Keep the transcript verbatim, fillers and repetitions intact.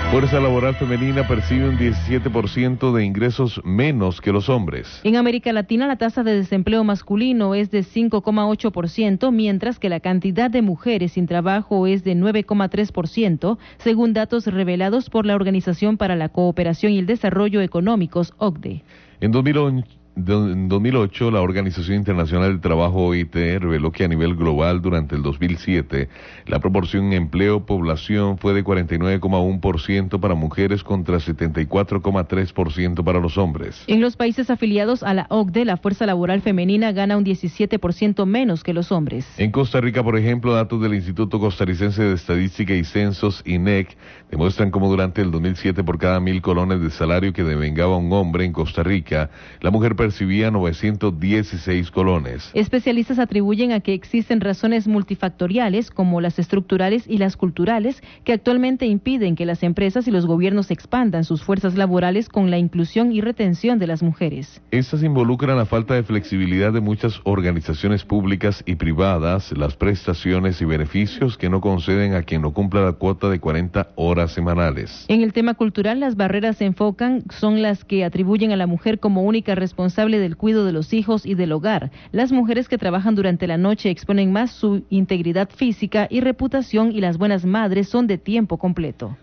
Fuerza laboral femenina percibe un diecisiete por ciento de ingresos menos que los hombres. En América Latina, la tasa de desempleo masculino es de cinco coma ocho por ciento, mientras que la cantidad de mujeres sin trabajo es de nueve coma tres por ciento, según datos revelados por la Organización para la Cooperación y el Desarrollo Económicos, O C D E. En dos mil ocho, En dos mil ocho, la Organización Internacional del Trabajo, O I T, reveló que a nivel global durante el dos mil siete, la proporción empleo-población fue de cuarenta y nueve coma uno por ciento para mujeres contra setenta y cuatro coma tres por ciento para los hombres. En los países afiliados a la O C D E, la fuerza laboral femenina gana un diecisiete por ciento menos que los hombres. En Costa Rica, por ejemplo, datos del Instituto Costarricense de Estadística y Censos, I N E C, demuestran cómo durante el dos mil siete, por cada mil colones de salario que devengaba un hombre en Costa Rica, la mujer percibía novecientos dieciséis colones. Especialistas atribuyen a que existen razones multifactoriales, como las estructurales y las culturales, que actualmente impiden que las empresas y los gobiernos expandan sus fuerzas laborales con la inclusión y retención de las mujeres. Estas involucran la falta de flexibilidad de muchas organizaciones públicas y privadas, las prestaciones y beneficios que no conceden a quien no cumpla la cuota de cuarenta horas semanales. En el tema cultural, las barreras se enfocan son las que atribuyen a la mujer como única responsable del cuidado de los hijos y del hogar. Las mujeres que trabajan durante la noche exponen más su integridad física y reputación, y las buenas madres son de tiempo completo.